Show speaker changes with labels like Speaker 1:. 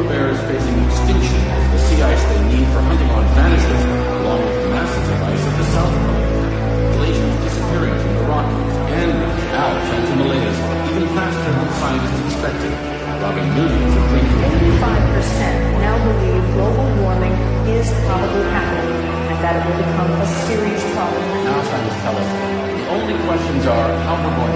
Speaker 1: bears facing extinction as the sea ice they need for hunting on vanishes, along with masses of ice at the South Pole. Glaciers disappearing from the Rockies and Alps and Himalayas even faster than scientists expected, robbing millions of drinking water.
Speaker 2: 85% now believe global warming is probably happening and that it will become a serious problem.
Speaker 1: Now scientists tell us the only questions are how we're going